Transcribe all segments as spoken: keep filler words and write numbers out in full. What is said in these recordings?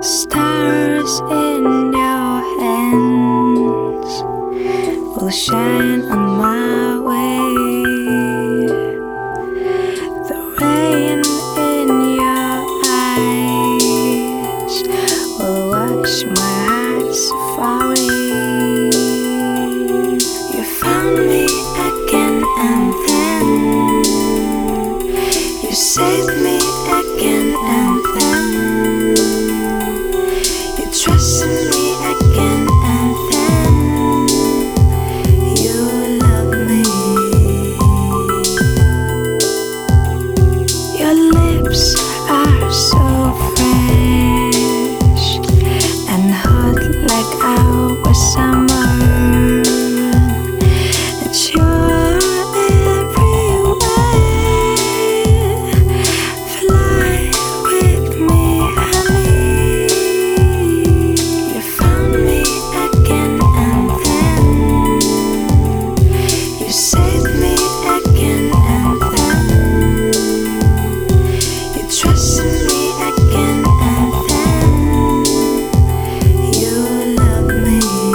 Stars in your hands will shine on my way. The rain in your eyes will wash my heart so far away. You found me again and then you saved me again and then. Trust me again and then you love me. Your lips are so fresh and hot like our summer. It's your everywhere. Fly with me, honey. Save me again and then you trust me again and then you love me.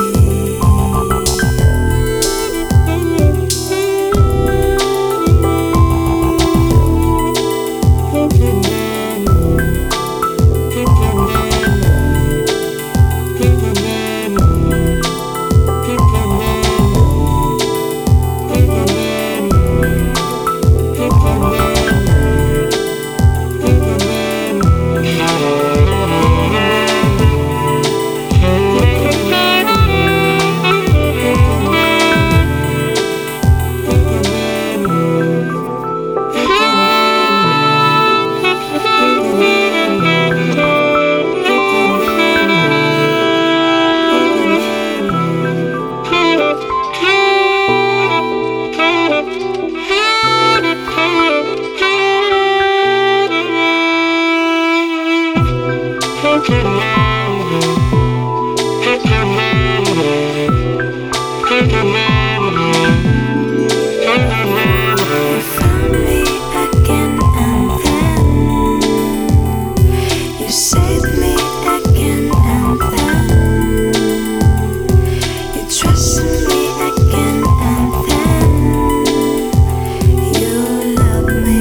You found me again and then you saved me again and then you trust me again and then you love me.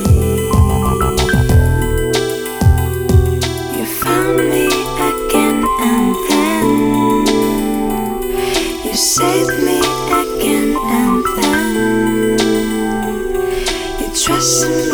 You found me again and then you saved me again and then you trust me.